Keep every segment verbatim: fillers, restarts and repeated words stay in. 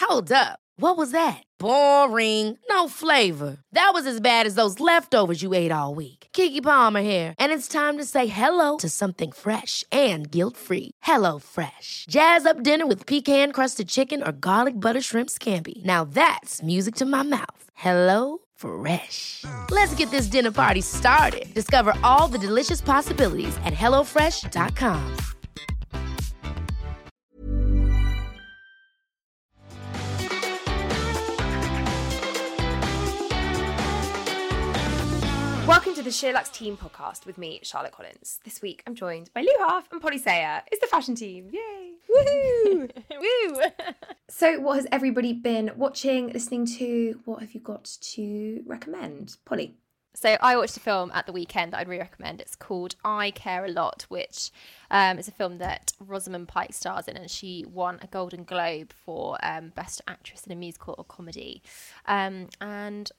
Hold up. What was that? Boring. No flavor. That was as bad as those leftovers you ate all week. Keke Palmer here, and it's time to say hello to something fresh and guilt-free. Hello Fresh. Jazz up dinner with pecan-crusted chicken or garlic butter shrimp scampi. Now that's music to my mouth. Hello Fresh. Let's get this dinner party started. Discover all the delicious possibilities at hello fresh dot com. Welcome to the SheerLuxe Team Podcast with me, Charlotte Collins. This week I'm joined by Lou Half and Polly Sayer. It's the fashion team. Yay! Woohoo! Woo! So what has everybody been watching, listening to? What have you got to recommend? Polly? So I watched a film at the weekend that I'd really recommend. It's called I Care a Lot, which um, is a film that Rosamund Pike stars in, and she won a Golden Globe for um, Best Actress in a Musical or Comedy. Um, and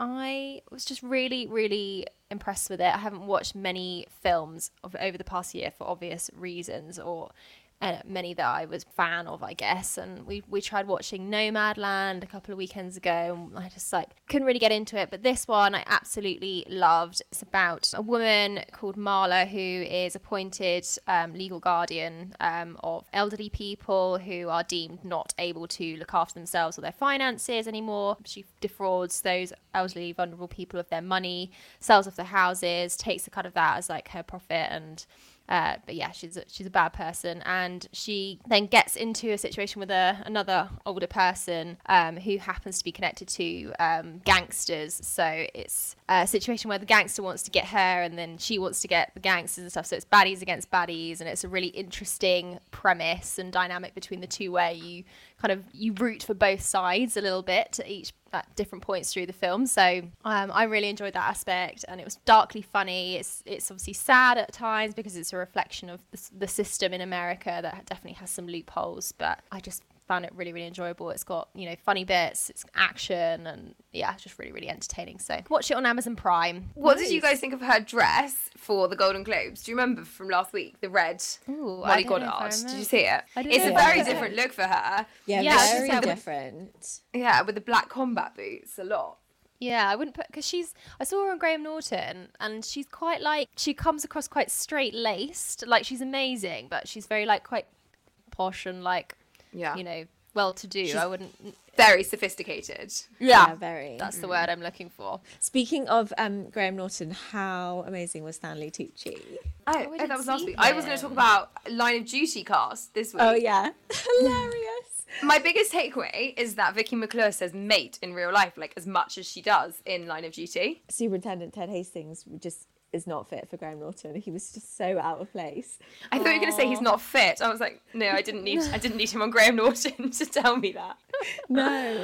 I was just really, really impressed with it. I haven't watched many films of, over the past year for obvious reasons, or uh, many that I was a fan of, I guess. And we we tried watching Nomadland a couple of weekends ago, and I just like couldn't really get into it. But this one I absolutely loved. It's about a woman called Marla who is appointed um, legal guardian um, of elderly people who are deemed not able to look after themselves or their finances anymore. She defrauds those elderly, vulnerable people of their money, sells off their houses, takes a cut of that as like her profit, and Uh, but yeah, she's a, she's a bad person, and she then gets into a situation with a, another older person um, who happens to be connected to um, gangsters. So it's a situation where the gangster wants to get her, and then she wants to get the gangsters and stuff. So it's baddies against baddies, and it's a really interesting premise and dynamic between the two, where you kind of you root for both sides a little bit at each at different points through the film. So um, I really enjoyed that aspect, and it was darkly funny. It's it's obviously sad at times because it's a reflection of the, the system in America that definitely has some loopholes, but I just found it really, really enjoyable. It's got, you know, funny bits, it's action, and yeah, it's just really, really entertaining. So watch it on Amazon Prime. What Nice. did you guys think of her dress for the Golden Globes? Do you remember from last week, the red Ooh, Molly I don't know if I Goddard? remember. Did you see it? I don't It's know a if I very remember. different look for her. Yeah, Yeah, I very just said- different. Yeah, with the black combat boots, a lot. Yeah, I wouldn't put, because she's, I saw her on Graham Norton, and she's quite like, she comes across quite straight-laced, like she's amazing, but she's very like quite posh and like, Yeah. you know, well-to-do. I wouldn't, Very sophisticated. yeah, Yeah, very. that's the word I'm looking for. Speaking of um, Graham Norton, how amazing was Stanley Tucci? Oh, we oh, that didn't was last see week. I was going to him. talk about Line of Duty cast this week. Oh yeah, hilarious. My biggest takeaway is that Vicky McClure says mate in real life, like as much as she does in Line of Duty. Superintendent Ted Hastings just is not fit for Graham Norton. He was just so out of place. I thought you were going to say he's not fit. I was like, no, I didn't need I didn't need him on Graham Norton to tell me that. No,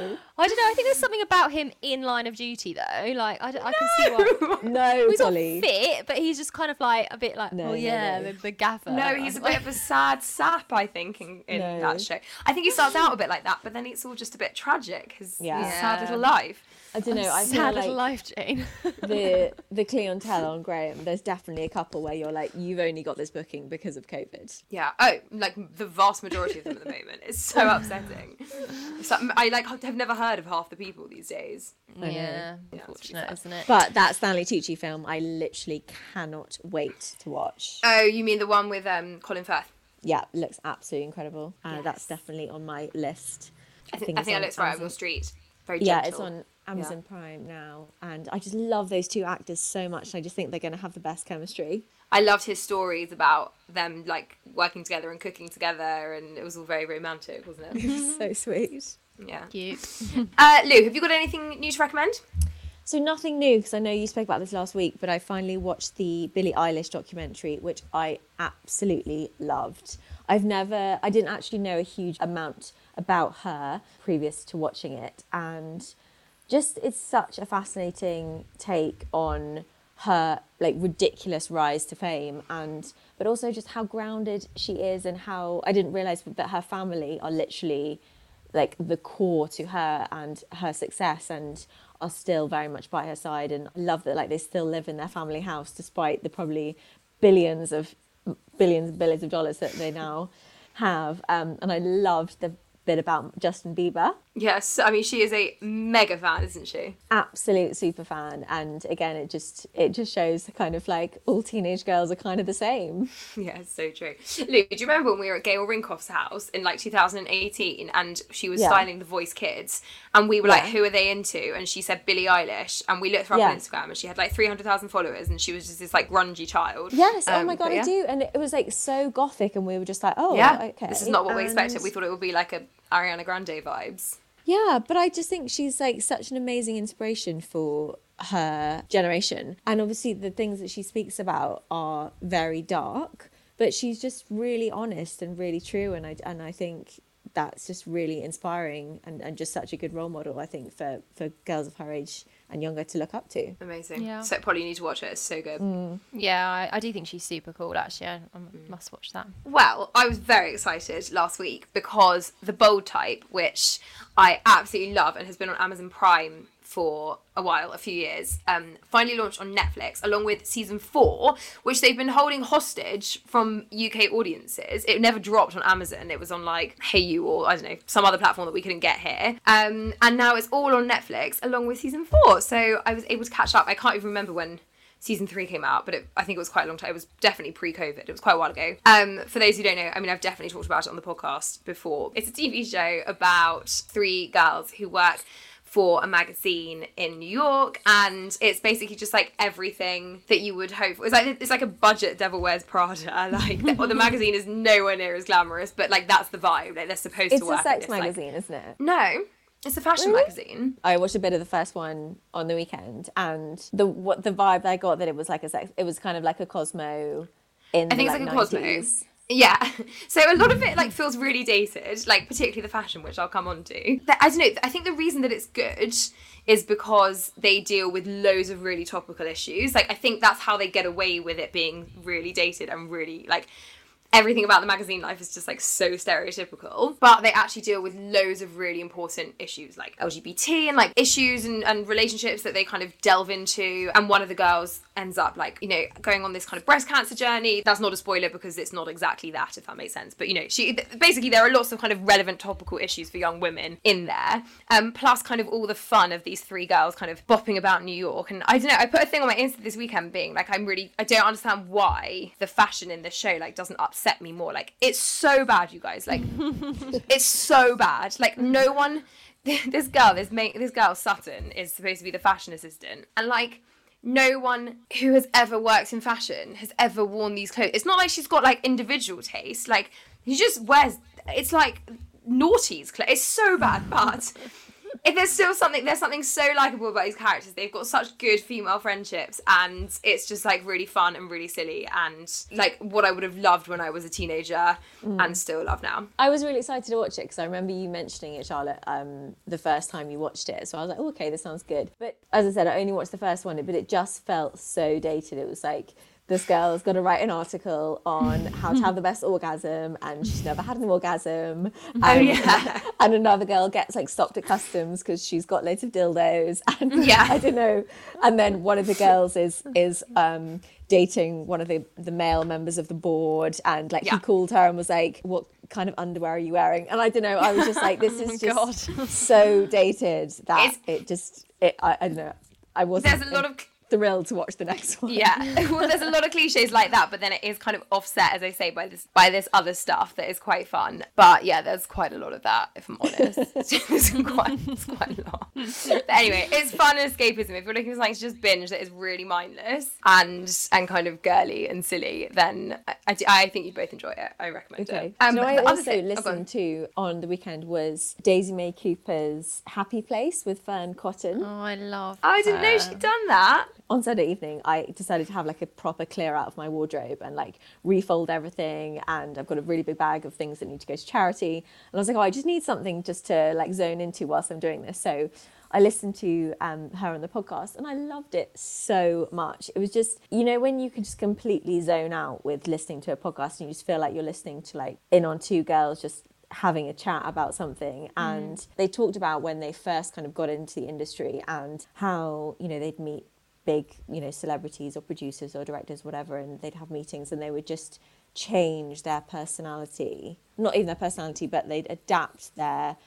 I don't know, I think there's something about him in Line of Duty, though. Like, I, don't- I can see why. no, He's not Polly. fit, but he's just kind of like, a bit like, No, oh no, yeah, no. The, the gaffer. No, he's a bit of a sad sap, I think, in, in No. that show. I think he starts out a bit like that, but then it's all just a bit tragic, his, Yeah. his sad Yeah. little life. I don't know. I feel Sad like little life, Jane. the the clientele on Graham. There's definitely a couple where you're like, you've only got this booking because of COVID. Yeah. Oh, like the vast majority of them at the moment. It's so upsetting. So, I like have never heard of half the people these days. know. Yeah, Yeah, unfortunate, it's isn't it? But that Stanley Tucci film, I literally cannot wait to watch. Oh, you mean the one with um, Colin Firth? Yeah, looks absolutely incredible. Uh, Yes. That's definitely on my list. I think I it's think I on looked right up Amazon. your street. Very Yeah, gentle. it's on Amazon Prime now, and I just love those two actors so much. I just think they're going to have the best chemistry. I loved his stories about them like working together and cooking together, and it was all very romantic, wasn't it? So sweet. Yeah. Cute. Uh, Lou, have you got anything new to recommend? So nothing new, because I know you spoke about this last week, but I finally watched the Billie Eilish documentary, which I absolutely loved. I've never, I didn't actually know a huge amount about her previous to watching it, and just it's such a fascinating take on her like ridiculous rise to fame, and but also just how grounded she is, and how I didn't realize that her family are literally like the core to her and her success, and are still very much by her side. And I love that like they still live in their family house despite the probably billions of billions and billions of dollars that they now have. Um, and I loved the bit about Justin Bieber. Yes, I mean, she is a mega fan, isn't she? Absolute super fan. And again, it just it just shows the kind of like all teenage girls are kind of the same. Yeah, it's so true. Luke, do you remember when we were at Gail Rinkoff's house in like two thousand eighteen and she was Yeah. styling the Voice Kids and we were Yeah. like, who are they into? And she said Billie Eilish, and we looked her up Yeah. on Instagram and she had like three hundred thousand followers and she was just this like grungy child. Yes, oh Um, my god, but I yeah. do. And it was like so gothic and we were just like, oh, Yeah, okay. this is not what we And- expected. We thought it would be like a Ariana Grande vibes. Yeah, but I just think she's like such an amazing inspiration for her generation. And obviously the things that she speaks about are very dark, but she's just really honest and really true. And I, and I think that's just really inspiring and, and just such a good role model, I think, for, for girls of her age and younger to look up to. Amazing. Yeah. So probably need to watch it. It's so good. Yeah, I, I do think she's super cool, actually. I, I must watch that. Well, I was very excited last week because The Bold Type, which I absolutely love and has been on Amazon Prime for a while, a few years, um, finally launched on Netflix along with season four, which they've been holding hostage from U K audiences. It never dropped on Amazon. It was on like Hey You or I don't know, some other platform that we couldn't get here. Um, and now it's all on Netflix along with season four. So I was able to catch up. I can't even remember when season three came out, but it, I think it was quite a long time. It was definitely pre-COVID. It was quite a while ago. Um, for those who don't know, I mean, I've definitely talked about it on the podcast before. It's a T V show about three girls who work for a magazine in New York, and it's basically just like everything that you would hope for. It's like it's like a budget Devil Wears Prada. Like the, the magazine is nowhere near as glamorous, but like that's the vibe. Like they're supposed It's to a work. in sex this, like- magazine, isn't it? No, it's a fashion Really? magazine. I watched a bit of the first one on the weekend, and the what the vibe I got that it was like a sex, it was kind of like a Cosmo in I think the it's like, like a Cosmo. nineties. Yeah, so a lot of it like feels really dated, like particularly the fashion, which I'll come on to. Th- I don't know, I think the reason that it's good is because they deal with loads of really topical issues. Like I think that's how they get away with it being really dated and really like everything about the magazine life is just like so stereotypical, but they actually deal with loads of really important issues like L G B T and like issues and, and relationships that they kind of delve into. And one of the girls ends up like, you know, going on this kind of breast cancer journey. That's not a spoiler because it's not exactly that, if that makes sense. But you know, she basically there are lots of kind of relevant topical issues for young women in there. Um, plus kind of all the fun of these three girls kind of bopping about New York. And I don't know, I put a thing on my Insta this weekend being like, I'm really, I don't understand why the fashion in this show like doesn't upset me more. Like it's so bad, you guys. Like it's so bad. Like no one, this girl, this mate, this girl Sutton is supposed to be the fashion assistant, and like no one who has ever worked in fashion has ever worn these clothes. It's not like she's got like individual taste. Like she just wears. It's like naughty's clothes. It's so bad, but. If there's still something, there's something so likeable about these characters. They've got such good female friendships, and it's just like really fun and really silly, and like what I would have loved when I was a teenager, and still love now. I was really excited to watch it because I remember you mentioning it, Charlotte, um, the first time you watched it. So I was like, oh, okay, this sounds good. But as I said, I only watched the first one, but it just felt so dated. It was like, this girl's got to write an article on how to have the best orgasm, and she's never had an orgasm. And, Oh, yeah. and another girl gets like stopped at customs because she's got loads of dildos. And Yeah. I don't know. And then one of the girls is is um, dating one of the, the male members of the board, and like Yeah. he called her and was like, what kind of underwear are you wearing? And I don't know. I was just like, this is Oh, just so dated that It's- it just it. I, I don't know. I wasn't. There's a lot of thrilled to watch the next one. Yeah, well, there's a lot of cliches like that, but then it is kind of offset, as I say, by this by this other stuff that is quite fun. But yeah, there's quite a lot of that, if I'm honest. It's quite, it's quite a lot. But anyway, it's fun and escapism. If you're looking for something to just binge that is really mindless and and kind of girly and silly, then I, I, I think you'd both enjoy it. I recommend Okay. it. Um, you know, I the other also thing- oh, go on. listened to on the weekend was Daisy May Cooper's Happy Place with Fern Cotton. Oh, I love Oh, I didn't know her. she'd done that. On Saturday evening, I decided to have like a proper clear out of my wardrobe and like refold everything. And I've got a really big bag of things that need to go to charity. And I was like, oh, I just need something just to like zone into whilst I'm doing this. So I listened to um, her on the podcast and I loved it so much. It was just, you know, when you can just completely zone out with listening to a podcast and you just feel like you're listening to like in on two girls just having a chat about something. And mm. they talked about when they first kind of got into the industry and how, you know, they'd meet big, you know, celebrities or producers or directors, whatever, and they'd have meetings and they would just change their personality, not even their personality, but they'd adapt their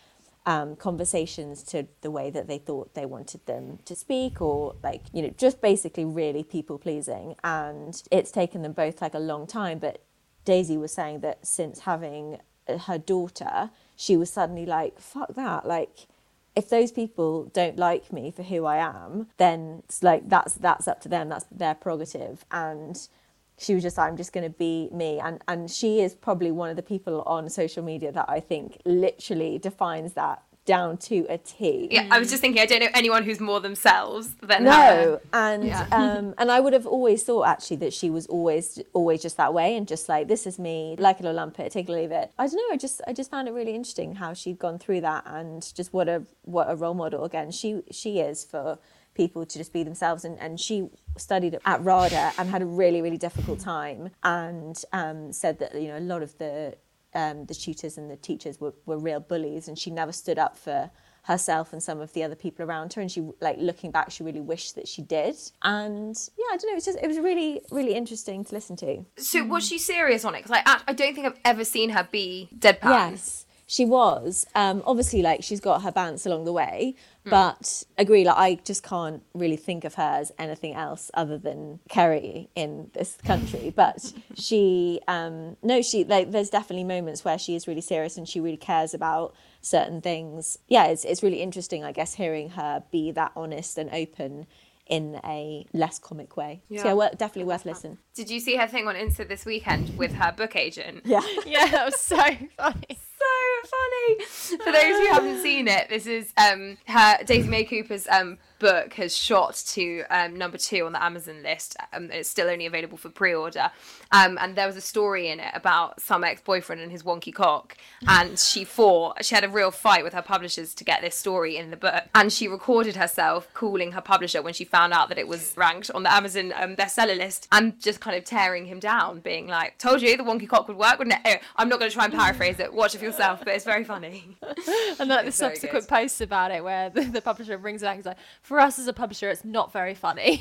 um, conversations to the way that they thought they wanted them to speak, or like, you know, just basically really people pleasing. And it's taken them both like a long time. But Daisy was saying that since having her daughter, she was suddenly like, fuck that, like, if those people don't like me for who I am, then it's like that's that's up to them, that's their prerogative. And she was just like, I'm just going to be me. And and she is probably one of the people on social media that I think literally defines that down to a T. Yeah, I was just thinking, I don't know anyone who's more themselves than no, her. and Yeah. um, and I would have always thought actually that she was always always just that way, and just like, this is me, like it or lump it, take it or leave it. I don't know. I just I just found it really interesting how she'd gone through that, and just what a what a role model again she she is for people to just be themselves. And, and she studied at RADA and had a really really difficult time, and um, said that, you know, a lot of the Um, the tutors and the teachers were, were real bullies, and she never stood up for herself and some of the other people around her. And she, like, looking back, she really wished that she did. And yeah, I don't know, it's just, it was really, really interesting to listen to. So was she serious on it? Because I, I don't think I've ever seen her be deadpan. Yes, she was. Um, obviously, like, she's got her bounce along the way, mm. but agree, like, I just can't really think of her as anything else other than Kerry in this country. But she, um, no, she, like, there's definitely moments where she is really serious and she really cares about certain things. Yeah, it's it's really interesting, I guess, hearing her be that honest and open in a less comic way. Yeah, so yeah, well, definitely worth listening. Did you see her thing on Insta this weekend with her book agent? Yeah. Yeah, that was so funny. So funny. For those who haven't seen it, this is um her Daisy May Cooper's um book has shot to um, number two on the Amazon list. Um, it's still only available for pre-order. Um, and there was a story in it about some ex-boyfriend and his wonky cock. And she fought, she had a real fight with her publishers to get this story in the book. And she recorded herself calling her publisher when she found out that it was ranked on the Amazon um, bestseller list, and just kind of tearing him down, being like, told you the wonky cock would work, wouldn't it? Anyway, I'm not going to try and paraphrase it. Watch it for yourself, but it's very funny. And like the It's very subsequent good. posts about it where the, the publisher brings it out and he's like, for us as a publisher, it's not very funny.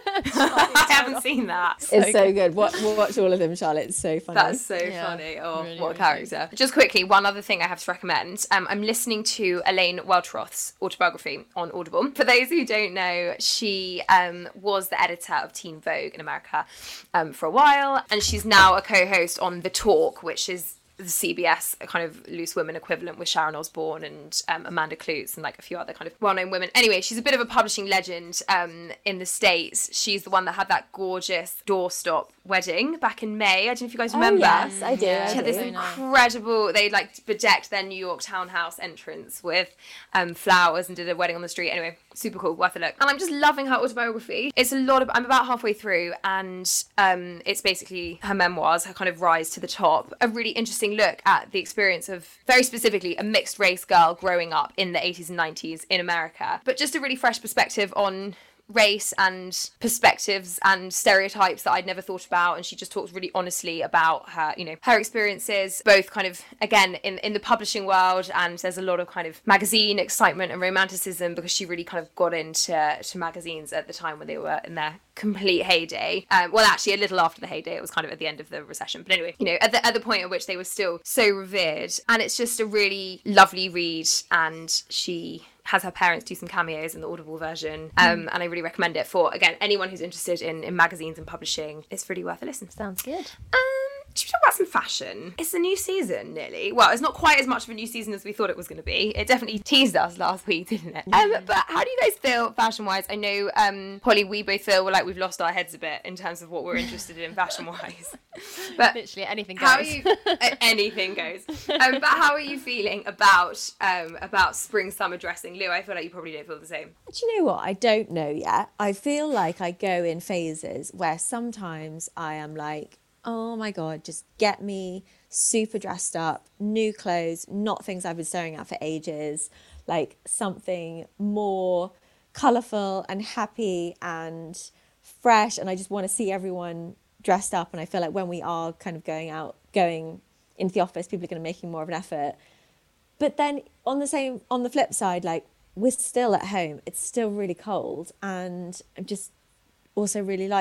I haven't seen that. It's so good. Watch, watch all of them, Charlotte. It's so funny. That's so Yeah. funny. Oh, Really, what a really character. Just quickly, one other thing I have to recommend. Um, I'm listening to Elaine Welteroth's autobiography on Audible. For those who don't know, she um, was the editor of Teen Vogue in America um, for a while, and she's now a co-host on The Talk, which is the C B S kind of Loose Women equivalent with Sharon Osbourne and um, Amanda Klutz and like a few other kind of well-known women. Anyway, she's a bit of a publishing legend um, in the States. She's the one that had that gorgeous doorstop wedding back in May. I don't know if you guys remember. Oh, yes, I do. Yeah. I She had do. this Very nice. incredible, they like bedecked their New York townhouse entrance with um, flowers and did a wedding on the street. Anyway, super cool, worth a look. And I'm just loving her autobiography. It's a lot of, I'm about halfway through, and um, it's basically her memoirs, her kind of rise to the top. A really interesting look at the experience of, very specifically, a mixed race girl growing up in the eighties and nineties in America. But just a really fresh perspective on race and perspectives and stereotypes that I'd never thought about. And she just talks really honestly about her, you know, her experiences, both kind of, again, in, in the publishing world, and there's a lot of kind of magazine excitement and romanticism because she really kind of got into to magazines at the time when they were in their complete heyday. Um, well, actually, a little after the heyday, it was kind of at the end of the recession. But anyway, you know, at the, at the point at which they were still so revered. And it's just a really lovely read, and she has her parents do some cameos in the Audible version, um, and I really recommend it for, again, anyone who's interested in, in magazines and publishing. It's really worth a listen. Sounds good. Um, should we talk about some fashion? It's a new season, nearly. Well, it's not quite as much of a new season as we thought it was going to be. It definitely teased us last week, didn't it? Um, but how do you guys feel fashion-wise? I know, um, Polly, we both feel like we've lost our heads a bit in terms of what we're interested in fashion-wise. But Literally anything goes. how are you? uh, anything goes. Um, but how are you feeling about um, about spring-summer dressing, Lou? I feel like you probably don't feel the same. Do you know what? I don't know yet. I feel like I go in phases where sometimes I am like, oh my God, just get me super dressed up, new clothes, not things I've been staring at for ages, like something more colourful and happy and fresh. And I just want to see everyone dressed up. And I feel like when we are kind of going out, going into the office, people are going to be making more of an effort. But then on the same, on the flip side, like, we're still at home. It's still really cold. And I'm just also really like just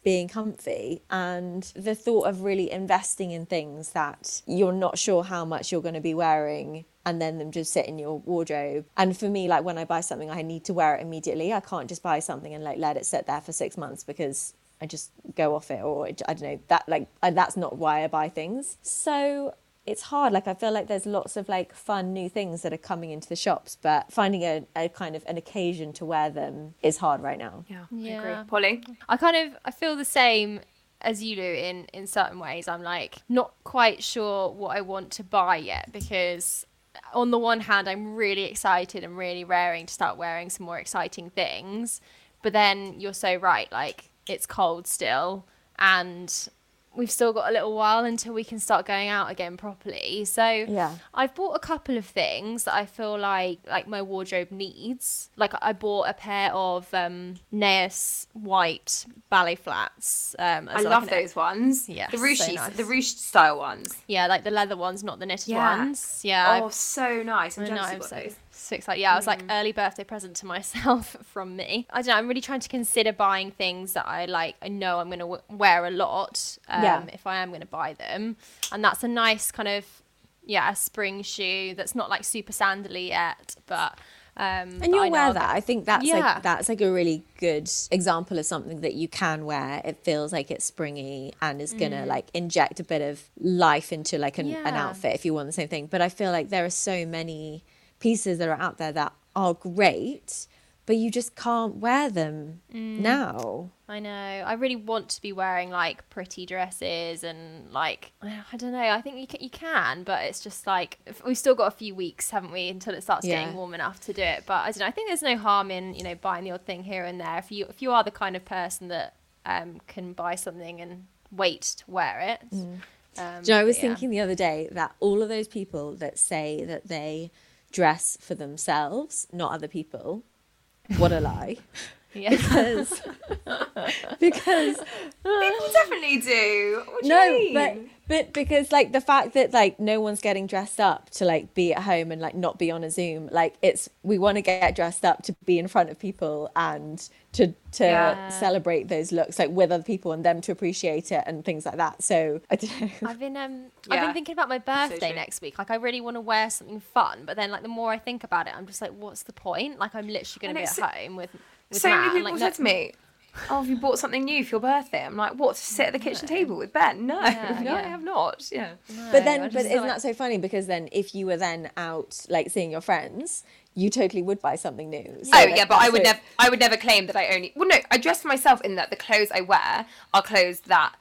being comfy, and the thought of really investing in things that you're not sure how much you're going to be wearing and then them just sit in your wardrobe. And for me, like when I buy something, I need to wear it immediately. I can't just buy something and like let it sit there for six months because I just go off it, or I don't know, that like I, that's not why I buy things. So it's hard. Like I feel like there's lots of like fun new things that are coming into the shops, but finding a, a kind of an occasion to wear them is hard right now. Yeah, Yeah. I agree. Polly? I kind of I feel the same as you do in in certain ways. I'm like not quite sure what I want to buy yet, because on the one hand I'm really excited and really raring to start wearing some more exciting things, but then you're so right, like it's cold still and we've still got a little while until we can start going out again properly. So Yeah. I've bought a couple of things that I feel like like my wardrobe needs. Like I bought a pair of um, Naas white ballet flats. Um, I as like love an- those ones. Yes, the so ruchy, nice. the ruche style ones. Yeah, like the leather ones, not the knitted Yeah. ones. Yeah. Oh, so nice. I'm I know, jealous you I'm got so, those. so excited. Yeah, I was like early birthday present to myself from me. I don't know, I'm really trying to consider buying things that I like, I know I'm going to w- wear a lot um, Yeah. if I am going to buy them. And that's a nice kind of, yeah, a spring shoe that's not like super sandally yet, but... Um, And you'll I know wear I'll that. get- I think that's Yeah. like that's like a really good example of something that you can wear. It feels like it's springy and is gonna like inject a bit of life into like an, an Yeah. outfit if you want the same thing. But I feel like there are so many pieces that are out there that are great, but you just can't wear them now. I know. I really want to be wearing like pretty dresses and like I don't know. I think you can, you can, but it's just like if- we've still got a few weeks, haven't we, until it starts Yeah. getting warm enough to do it. But I don't know. I think there's no harm in you know buying the odd thing here and there if you if you are the kind of person that um can buy something and wait to wear it. Um, Do you know, I was but yeah. thinking the other day that all of those people that say that they dress for themselves, not other people, what a lie. Yeah. Because because People definitely do. What do no, you mean? but but because like the fact that like no one's getting dressed up to like be at home and like not be on a Zoom, like it's we want to get dressed up to be in front of people and to to Yeah. celebrate those looks like with other people and them to appreciate it and things like that. So I don't know. I've been um I've Yeah. been thinking about my birthday true. next week. Like I really want to wear something fun, but then like the more I think about it, I'm just like, what's the point? Like I'm literally going And to be it's at so- home with with So Matt, many and, people like, said no- to me, "Oh, have you bought something new for your birthday?" I'm like, "What? To sit at the kitchen table with Ben?" No, Yeah, no, I yeah. have not. Yeah. But No, then, I but just isn't feel like- that so funny? Because then, if you were then out like seeing your friends, you totally would buy something new. So, Oh like, yeah, but I that's would so- never. I would never claim that I only. Well, no, I dress for myself in that the clothes I wear are clothes that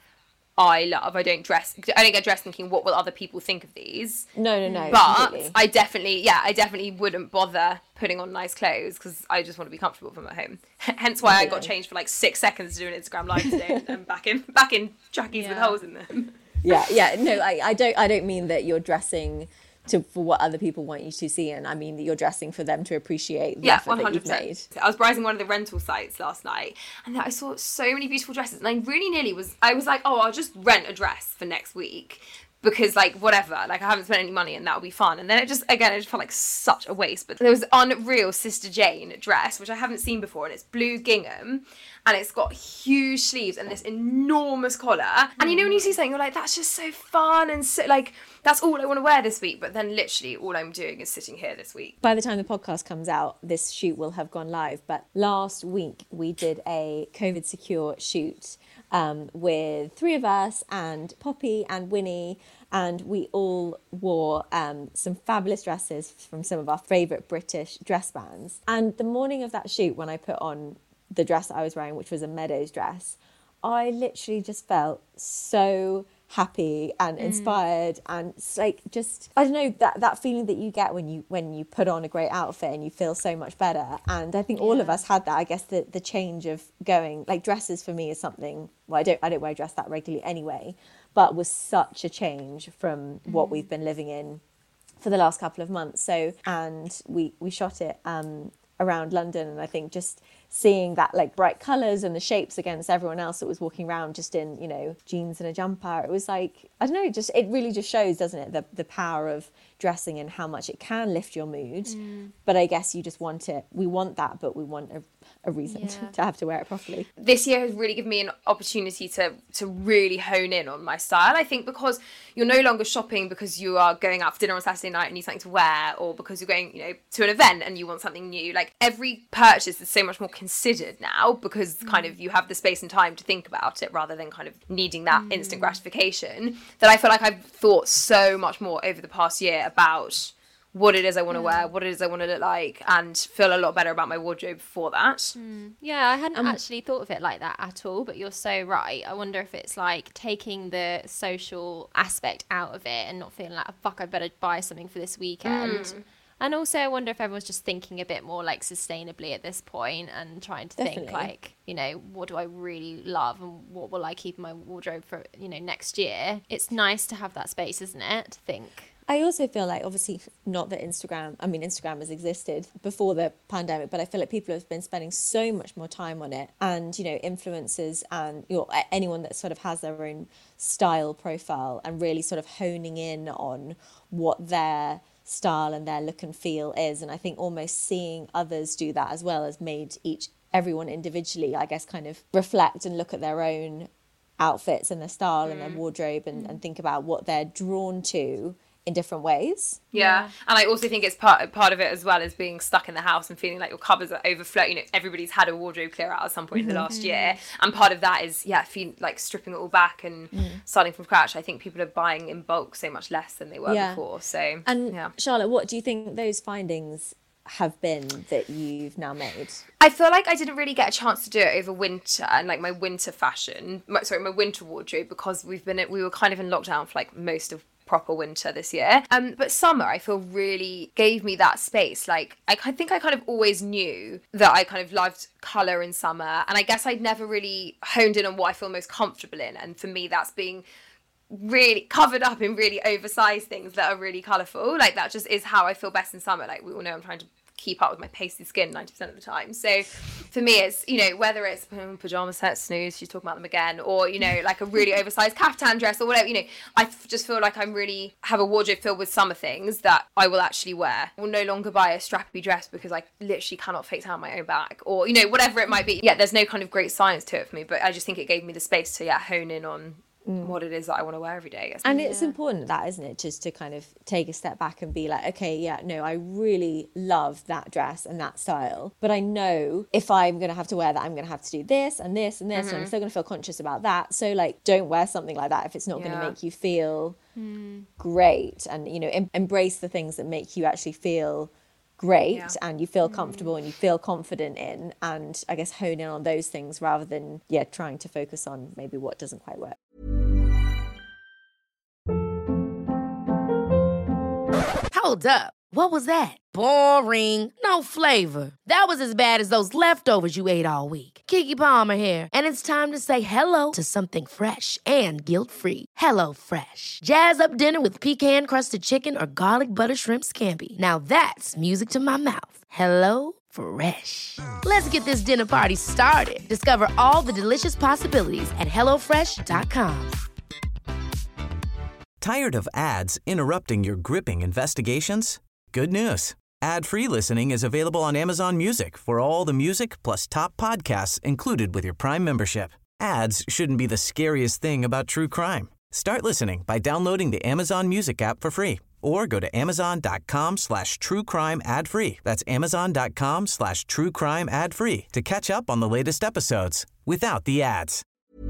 I love. I don't dress. I don't get dressed thinking, what will other people think of these? No, no, no. But completely. I definitely, yeah, I definitely wouldn't bother putting on nice clothes because I just want to be comfortable from at home. Hence why I got changed for like six seconds to do an Instagram live today, and I'm back in back in trackies with Yeah. holes in them. yeah, yeah. No, I, I don't. I don't mean that you're dressing to for what other people want you to see, and I mean that you're dressing for them to appreciate the Yeah, effort one that hundred you've made. percent. I was browsing one of the rental sites last night, and I saw so many beautiful dresses, and I really nearly was. I was like, oh, I'll just rent a dress for next week because, like, whatever. Like, I haven't spent any money, and that'll be fun. And then it just, again, it just felt like such a waste. But there was unreal Sister Jane dress, which I haven't seen before, and it's blue gingham, and it's got huge sleeves and this enormous collar. And you know when you see something, you're like, that's just so fun and so, like, that's all I want to wear this week. But then literally all I'm doing is sitting here this week. By the time the podcast comes out, this shoot will have gone live. But last week we did a COVID secure shoot um, with three of us and Poppy and Winnie, and we all wore um, some fabulous dresses from some of our favourite British dress bands. And the morning of that shoot, when I put on the dress that I was wearing, which was a Meadows dress, I literally just felt so happy and inspired and it's like just I don't know that that feeling that you get when you when you put on a great outfit and you feel so much better. And I think all of us had that. I guess the the change of going like dresses for me is something, well I don't I don't wear a dress that regularly anyway, but was such a change from what we've been living in for the last couple of months. So and we we shot it um around London, and I think just seeing that like bright colours and the shapes against everyone else that was walking around just in, you know, jeans and a jumper, it was like, I don't know, just it really just shows, doesn't it, the the power of dressing and how much it can lift your mood. Mm. But I guess you just want it. We want that, but we want a, a reason yeah. to, to have to wear it properly. This year has really given me an opportunity to to really hone in on my style. I think because you're no longer shopping because you are going out for dinner on Saturday night and need something to wear, or because you're going, you know, to an event and you want something new. Like, every purchase is so much more considered now because mm. kind of you have the space and time to think about it rather than kind of needing that mm. instant gratification, that I feel like I've thought so much more over the past year about what it is I want to wear, what it is I want to look like, and feel a lot better about my wardrobe for that. Mm. Yeah, I hadn't um, actually thought of it like that at all, but you're so right. I wonder if it's like taking the social aspect out of it and not feeling like, oh, fuck, I better buy something for this weekend. Mm. And also I wonder if everyone's just thinking a bit more like sustainably at this point and trying to Definitely. think like, you know, what do I really love and what will I keep in my wardrobe for, you know, next year. It's nice to have that space, isn't it, to think. I also feel like, obviously, not that Instagram, I mean, Instagram has existed before the pandemic, but I feel like people have been spending so much more time on it. And, you know, influencers and you know, anyone that sort of has their own style profile and really sort of honing in on what their style and their look and feel is. And I think almost seeing others do that as well has made each, everyone individually, I guess, kind of reflect and look at their own outfits and their style mm. and their wardrobe and, mm. and think about what they're drawn to in different ways. Yeah. yeah. And I also think it's part part of it as well as being stuck in the house and feeling like your cupboards are overflowing. You know, everybody's had a wardrobe clear out at some point mm-hmm. in the last year. And part of that is, yeah, feeling like stripping it all back and mm. starting from scratch. I think people are buying in bulk so much less than they were yeah. before. So, and yeah. Charlotte, what do you think those findings have been that you've now made? I feel like I didn't really get a chance to do it over winter and like my winter fashion, my, sorry, my winter wardrobe, because we've been, we were kind of in lockdown for like most of proper winter this year. Um, but summer, I feel, really gave me that space. Like, I, I think I kind of always knew that I kind of loved colour in summer. And I guess I'd never really honed in on what I feel most comfortable in. And for me, that's being really covered up in really oversized things that are really colourful. Like, that just is how I feel best in summer. Like, we all know I'm trying to keep up with my pasty skin ninety percent of the time. So for me, it's, you know, whether it's um, pyjama sets, snooze, she's talking about them again, or, you know, like a really oversized caftan dress or whatever, you know, I f- just feel like I'm really have a wardrobe filled with summer things that I will actually wear. I will no longer buy a strappy dress because I literally cannot fake down my own bag, or, you know, whatever it might be. Yeah, there's no kind of great science to it for me, but I just think it gave me the space to, yeah, hone in on Mm. what it is that I want to wear every day. And yeah. it's important, that, isn't it, just to kind of take a step back and be like, okay, yeah, no, I really love that dress and that style, but I know if I'm going to have to wear that, I'm going to have to do this and this and this, mm-hmm. and I'm still going to feel conscious about that. So, like, don't wear something like that if it's not yeah. going to make you feel mm. great, and, you know, em- embrace the things that make you actually feel great yeah. and you feel comfortable mm. and you feel confident in, and I guess hone in on those things rather than, yeah, trying to focus on maybe what doesn't quite work. Hold up. What was that? Boring. No flavor. That was as bad as those leftovers you ate all week. Keke Palmer here, and it's time to say hello to something fresh and guilt-free. Hello Fresh. Jazz up dinner with pecan-crusted chicken or garlic butter shrimp scampi. Now that's music to my mouth. Hello Fresh. Let's get this dinner party started. Discover all the delicious possibilities at hello fresh dot com. Tired of ads interrupting your gripping investigations? Good news. Ad-free listening is available on Amazon Music for all the music plus top podcasts included with your Prime membership. Ads shouldn't be the scariest thing about true crime. Start listening by downloading the Amazon Music app for free or go to amazon.com slash true crime ad free. That's amazon.com slash true crime ad free to catch up on the latest episodes without the ads.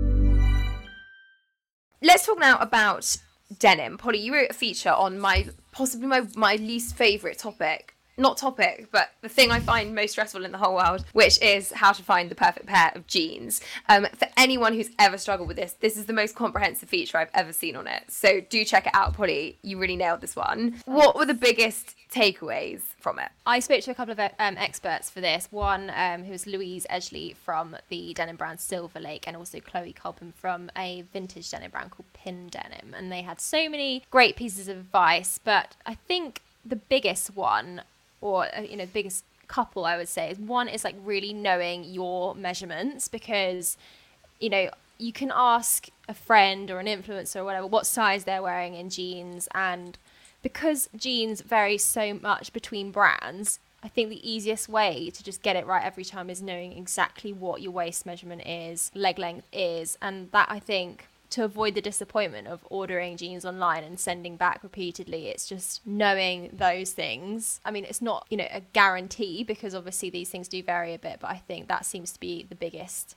Let's talk now about denim. Polly, you wrote a feature on my possibly my, my least favourite topic. Not topic, but the thing I find most stressful in the whole world, which is how to find the perfect pair of jeans. Um, for anyone who's ever struggled with this, this is the most comprehensive feature I've ever seen on it. So do check it out, Polly. You really nailed this one. What were the biggest takeaways from it? I spoke to a couple of um, experts for this. One um, who was Louise Edgley from the denim brand Silver Lake, and also Chloe Colburn from a vintage denim brand called Pin Denim. And they had so many great pieces of advice, but I think the biggest one, or, you know, the biggest couple, I would say, is one is like really knowing your measurements, because, you know, you can ask a friend or an influencer or whatever what size they're wearing in jeans, and because jeans vary so much between brands, I think the easiest way to just get it right every time is knowing exactly what your waist measurement is, leg length is, and that, I think, to avoid the disappointment of ordering jeans online and sending back repeatedly, it's just knowing those things. I mean, it's not, you know, a guarantee, because obviously these things do vary a bit, but I think that seems to be the biggest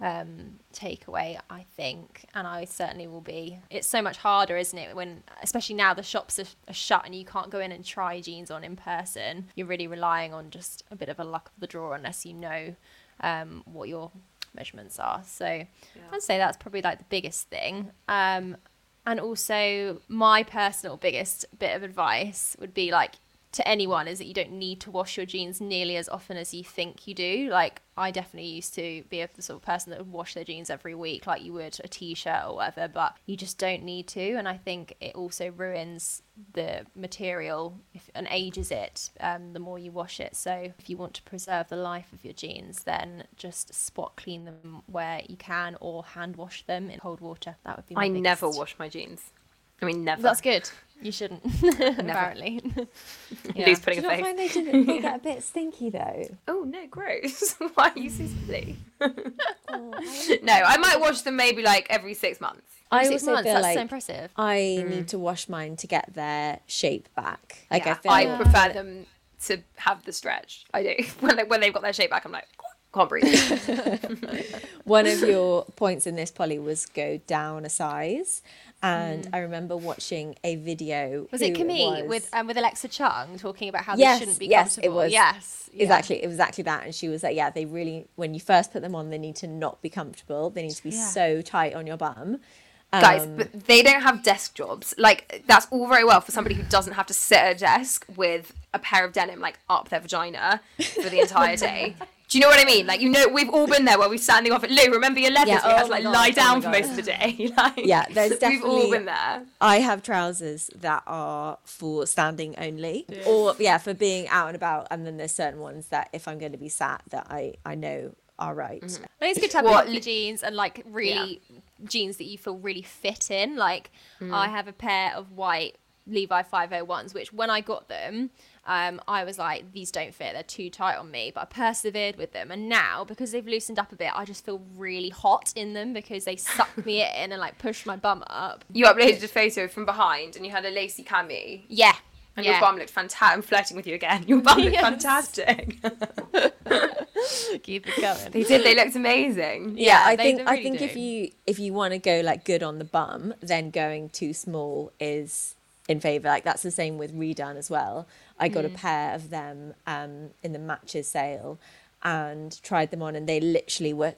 um takeaway, I think, and I certainly will be. It's so much harder, isn't it, when, especially now, the shops are, are shut and you can't go in and try jeans on in person. You're really relying on just a bit of a luck of the draw unless you know um what your measurements are. So yeah. I'd say that's probably like the biggest thing. Um and also my personal biggest bit of advice would be, like, to anyone, is that you don't need to wash your jeans nearly as often as you think you do. Like, I definitely used to be the sort of person that would wash their jeans every week like you would a t-shirt or whatever, but you just don't need to. And I think it also ruins the material if, and ages it um, the more you wash it. So if you want to preserve the life of your jeans, then just spot clean them where you can, or hand wash them in cold water. That would be my I biggest. never wash my jeans. I mean, never. That's good. You shouldn't, apparently. Yeah. Lou's putting Do a you not face. find they, do, they get a bit stinky though? Oh no, gross. Why are you so silly? Oh, I- No, I might wash them maybe like every six months. I Six also months, feel that's like so impressive. I need to wash mine to get their shape back. Like Yeah, I feel I like prefer them to have the stretch. I do. When they, when they've got their shape back, I'm like, can't breathe. one of your points in this, Polly, was go down a size. And Mm. I remember watching a video. Was who it Camille was. with um, with Alexa Chung talking about how Yes, they shouldn't be yes, it comfortable? was. Yes, yeah. Exactly, it was exactly that. And she was like, yeah, they really, when you first put them on, they need to not be comfortable. They need to be Yeah. so tight on your bum. Guys, Um, but they don't have desk jobs. Like, that's all very well for somebody who doesn't have to sit at a desk with a pair of denim, like, up their vagina for the entire day. Do you know what I mean? Like, you know, we've all been there where we're standing off at Lou. Remember your leathers? Yeah, we had oh to, like, my lie God, oh down my for God. most of the day. Like, Yeah, there's We've all definitely- been there. I have trousers that are for standing only, or yeah, for being out and about. And then there's certain ones that if I'm going to be sat, that I I know are right. I think it's good to have What- comfy jeans and like really jeans that you feel really fit in. Like I have a pair of white Levi five oh ones, which when I got them, um, I was like, these don't fit, they're too tight on me, but I persevered with them. And now, because they've loosened up a bit, I just feel really hot in them because they suck me in and like push my bum up. You uploaded a photo from behind and you had a lacy cami. Yeah. And yeah. your bum looked fantastic. I'm flirting with you again. Your bum looked Yes. fantastic. Keep it going. They did. They looked amazing. Yeah, I they think I really think if do. you if you want to go like good on the bum, then going too small is in favor. Like that's the same with redone as well. I got a pair of them um in the matches sale and tried them on, and they literally were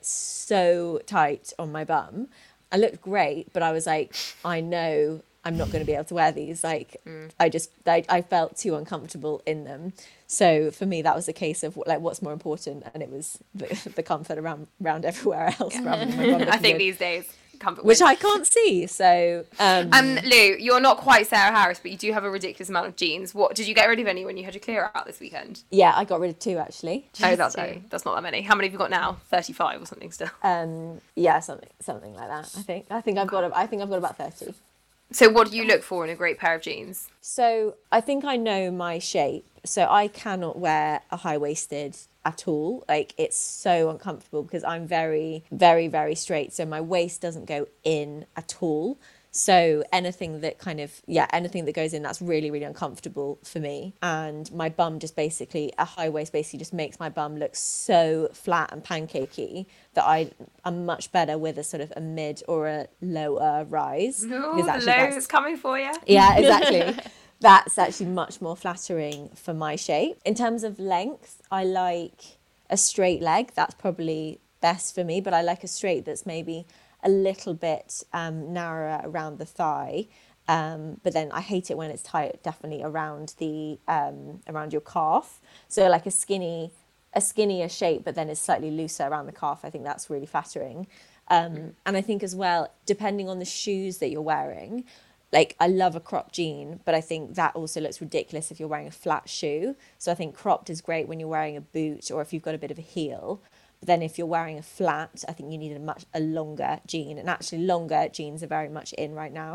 so tight on my bum. I looked great, but I was like, I know I'm not going to be able to wear these. Like, I just, I, I felt too uncomfortable in them. So for me, that was a case of like, what's more important? And it was the, the comfort around, around everywhere else. Rather than my bum I looking think good, these days, comfort which wins. I can't see. So, um, Um, Lou, you're not quite Sarah Harris, but you do have a ridiculous amount of jeans. What did you get rid of any when you had your clear out this weekend? yeah, I got rid of two actually. Oh, that's two. oh, that's not that many. How many have you got now? thirty-five or something still. Um, yeah, something, something like that. I think, I think I've got, a, I think I've got about thirty. So what do you look for in a great pair of jeans? So I think I know my shape. So I cannot wear a high-waisted at all. Like it's so uncomfortable because I'm very, very, very straight. So my waist doesn't go in at all. So anything that kind of, yeah, anything that goes in, that's really, really uncomfortable for me. And my bum just basically, a high waist basically just makes my bum look so flat and pancakey that I, I'm much better with a sort of a mid or a lower rise. No, Because the actually low that's- is coming for you. yeah, exactly. That's actually much more flattering for my shape. In terms of length, I like a straight leg. That's probably best for me, but I like a straight that's maybe a little bit um, narrower around the thigh. Um, but then I hate it when it's tight, definitely around the um, around your calf. So like a skinny, a skinnier shape, but then it's slightly looser around the calf. I think that's really flattering. Um, and I think as well, depending on the shoes that you're wearing, like I love a cropped jean, but I think that also looks ridiculous if you're wearing a flat shoe. So I think cropped is great when you're wearing a boot or if you've got a bit of a heel. But then if you're wearing a flat, I think you need a much a longer jean. And actually longer jeans are very much in right now.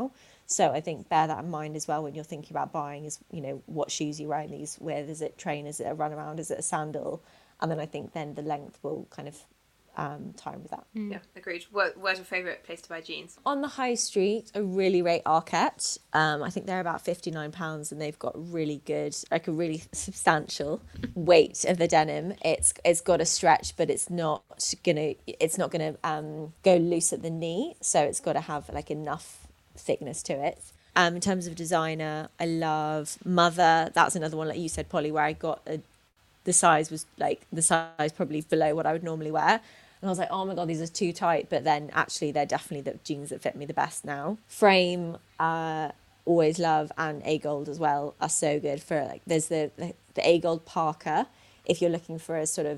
So I think bear that in mind as well when you're thinking about buying, is, you know, what shoes you're wearing these with. Is it train? Is it a run around? Is it a sandal? And then I think then the length will kind of um, time with that. Yeah, agreed. What, where's your favourite place to buy jeans? On the high street, I really rate Arquette. Um, I think they're about fifty-nine pounds and they've got really good, like a really substantial weight of the denim. It's It's got a stretch, but it's not gonna, it's not gonna um, go loose at the knee. So it's got to have like enough thickness to it. Um, in terms of designer, I love Mother. That's another one, like you said, Polly, where I got a, the size was like the size probably below what I would normally wear. And I was like, oh my God, these are too tight. But then actually they're definitely the jeans that fit me the best now. Frame, uh, always love, and A-Gold as well are so good for, like, there's the, the, the A-Gold Parker. If you're looking for a sort of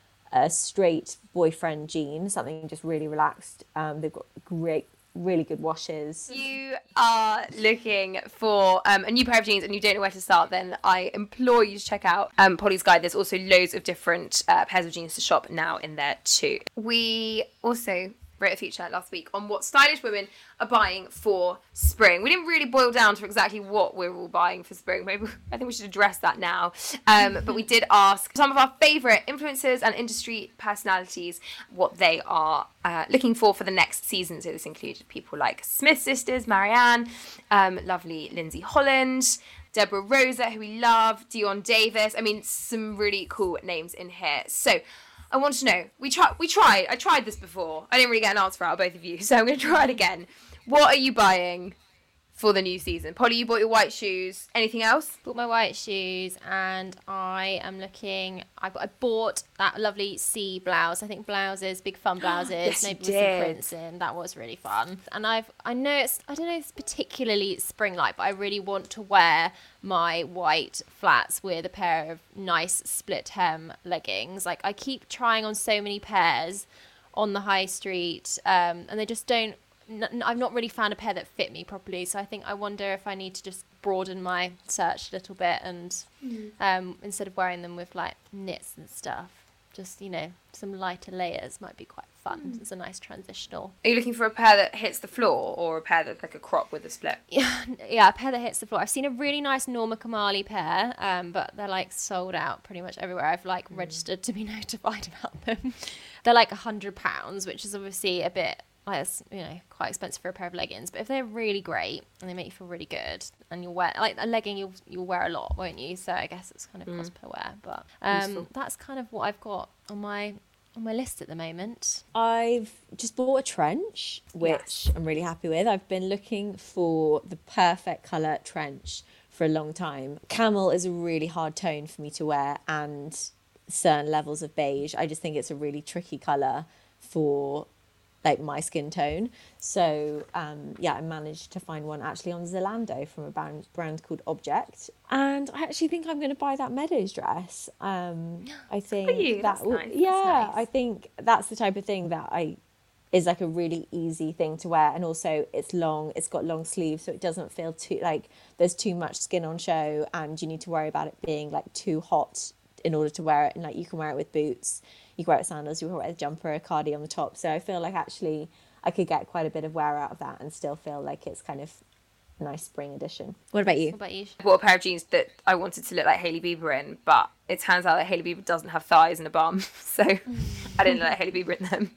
a straight boyfriend jean, something just really relaxed. Um, they've got great, really good washes. You are looking for um, a new pair of jeans and you don't know where to start, then I implore you to check out um, Polly's Guide. There's also loads of different uh, pairs of jeans to shop now in there too. We also wrote a feature last week on what stylish women are buying for spring. We didn't really boil down to exactly what we're all buying for spring. Maybe I think we should address that now. Um, but we did ask some of our favourite influencers and industry personalities what they are uh, looking for for the next season. So this included people like Smith Sisters, Marianne, um, lovely Lindsay Holland, Deborah Rosa, who we love, Dion Davis. I mean, some really cool names in here. So I want to know, we tried, we tried, I tried this before. I didn't really get an answer out of both of you, so I'm going to try it again. What are you buying for the new season? Polly, you bought your white shoes. Anything else? Bought my white shoes, and I am looking, I, I bought that lovely sea blouse. I think blouses, big fun blouses, Yes, maybe you with some did. prints in. That was really fun. And I've, I know it's, I don't know if it's particularly spring-like, but I really want to wear my white flats with a pair of nice split hem leggings. Like, I keep trying on so many pairs on the high street, um, and they just don't, n- I've not really found a pair that fit me properly. So I think I wonder if I need to just broaden my search a little bit, and mm. um, instead of wearing them with like knits and stuff, just, you know, some lighter layers might be quite fun. Mm. It's a nice transitional. Are you looking for a pair that hits the floor or a pair that's like a crop with a split? Yeah, yeah, a pair that hits the floor. I've seen a really nice Norma Kamali pair, um, but they're like sold out pretty much everywhere. I've like mm. registered to be notified about them. They're like a hundred pounds, which is obviously a bit, like, it's, you know, quite expensive for a pair of leggings. But if they're really great and they make you feel really good, and you'll wear, like, a legging you'll you'll wear a lot, won't you? So I guess it's kind of mm. cost per wear. But um, that's kind of what I've got on my on my list at the moment. I've just bought a trench, which yes. I'm really happy with. I've been looking for the perfect colour trench for a long time. Camel is a really hard tone for me to wear, and certain levels of beige. I just think it's a really tricky colour for like my skin tone. So um yeah, I managed to find one actually on Zalando from a brand, brand called Object, and I actually think I'm going to buy that Meadows dress. um I think that that's will, nice. yeah That's nice. I think that's the type of thing that I is like a really easy thing to wear, and also it's long, it's got long sleeves, so it doesn't feel too like there's too much skin on show, and you need to worry about it being like too hot in order to wear it. And like, you can wear it with boots, you can wear it with sandals, you can wear it with a jumper, a cardi on the top. So I feel like actually I could get quite a bit of wear out of that and still feel like it's kind of a nice spring edition. What about you? What about you? I bought a pair of jeans that I wanted to look like Hailey Bieber in, but it turns out that Hailey Bieber doesn't have thighs and a bum, so I didn't look like Hailey Bieber in them.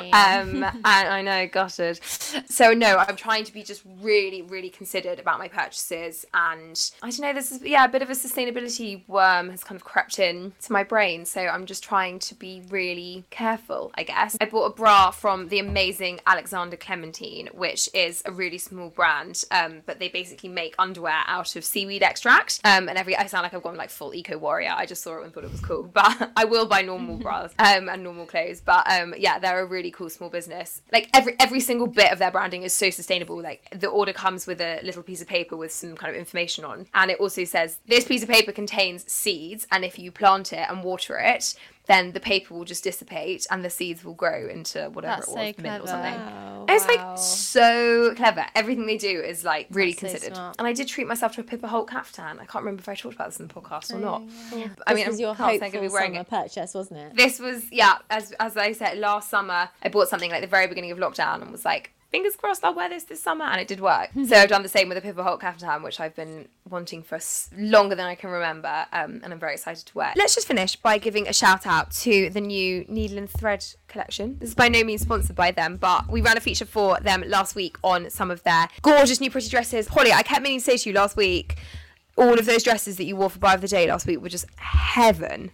Um, and I know, gutted. So no, I'm trying to be just really, really considered about my purchases, and I don't know, this is, yeah, a bit of a sustainability worm has kind of crept in to my brain, so I'm just trying to be really careful, I guess. I bought a bra from the amazing Alexander Clementine, which is a really small brand, um, but they basically make underwear out of seaweed extract, um, and every, I sound like I've gone like full eco warrior. I just saw it and thought it was cool, but I will buy normal bras um, and normal clothes. But um, yeah, they're a really cool small business. Like every every single bit of their branding is so sustainable. Like the order comes with a little piece of paper with some kind of information on, and it also says this piece of paper contains seeds, and if you plant it and water it, then the paper will just dissipate and the seeds will grow into whatever That's it was, so mint or clever. something. Wow, It's wow. like so clever. Everything they do is like really That's so considered. smart. And I did treat myself to a Pippa Holt caftan. I can't remember if I talked about this in the podcast or not. Yeah. I This mean, was your I can't say I'm going to hopeful be wearing summer it. purchase, wasn't it? This was, yeah, as as I said, last summer, I bought something like the very beginning of lockdown and was like, fingers crossed I'll wear this this summer, and it did work. So I've done the same with the Pivot Hulk caftan, which I've been wanting for s- longer than I can remember, um, and I'm very excited to wear. Let's just finish by giving a shout out to the new Needle and Thread collection. This is by no means sponsored by them, but we ran a feature for them last week on some of their gorgeous new pretty dresses. Polly, I kept meaning to say to you last week, all of those dresses that you wore for Buy of the Day last week were just heaven.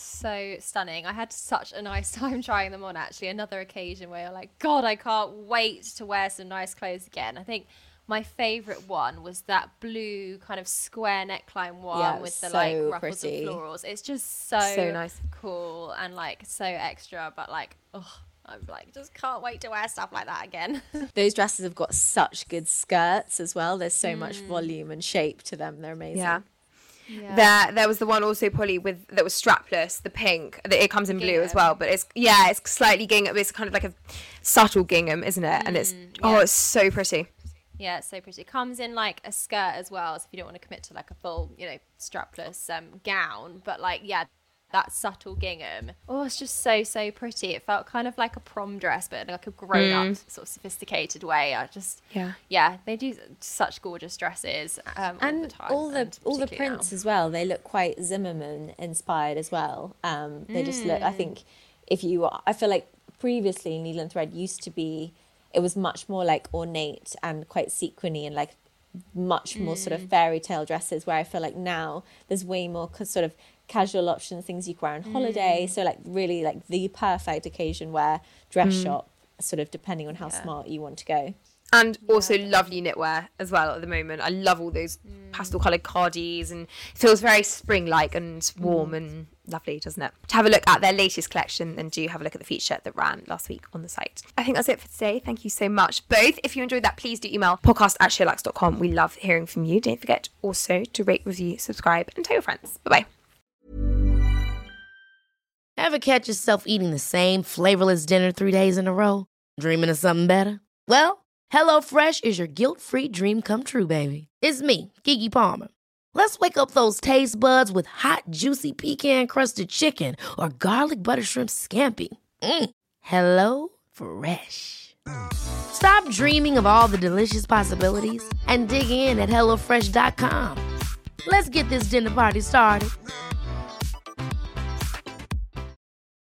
So stunning. I had such a nice time trying them on, actually. Another occasion where you're like, God, I can't wait to wear some nice clothes again. I think my favourite one was that blue kind of square neckline one Yeah, with the so like ruffles pretty. and florals. It's just so, So nice. cool and like so extra, but like, oh, I'm like, just can't wait to wear stuff like that again. Those dresses have got such good skirts as well. There's so much volume and shape to them. They're amazing. Yeah. Yeah. There, there was the one also, Polly, with that was strapless, the pink. That it comes in blue as well, but it's yeah, it's slightly gingham. It's kind of like a subtle gingham, isn't it? And it's oh, yeah. it's so pretty. Yeah, it's so pretty. It comes in like a skirt as well, so if you don't want to commit to like a full, you know, strapless um, gown, but like yeah, that subtle gingham. Oh, it's just so so pretty. It felt kind of like a prom dress, but in like a grown up sort of sophisticated way. I just Yeah. yeah, they do such gorgeous dresses um, all And the time. all the and all the particularly prints now. as well, they look quite Zimmerman inspired as well. Um, they just look. I think if you, I feel like previously Needle and Thread used to be, it was much more like ornate and quite sequiny and like much more sort of fairy tale dresses. Where I feel like now there's way more co- sort of casual options, things you can wear on holiday. So like really like the perfect occasion wear dress shop, sort of depending on how smart you want to go. And also lovely knitwear as well at the moment. I love all those pastel coloured cardis, and it feels very spring-like and warm and lovely, doesn't it? To have a look at their latest collection, then do have a look at the feature that ran last week on the site. I think that's it for today. Thank you so much, both. If you enjoyed that, please do email podcast at sheerluxe dot com. We love hearing from you. Don't forget also to rate, review, subscribe, and tell your friends. Bye-bye. Ever catch yourself eating the same flavorless dinner three days in a row? Dreaming of something better? Well, HelloFresh is your guilt-free dream come true, baby. It's me, Keke Palmer. Let's wake up those taste buds with hot, juicy pecan-crusted chicken or garlic butter shrimp scampi. Mm. Hello Fresh. Stop dreaming of all the delicious possibilities and dig in at hello fresh dot com. Let's get this dinner party started.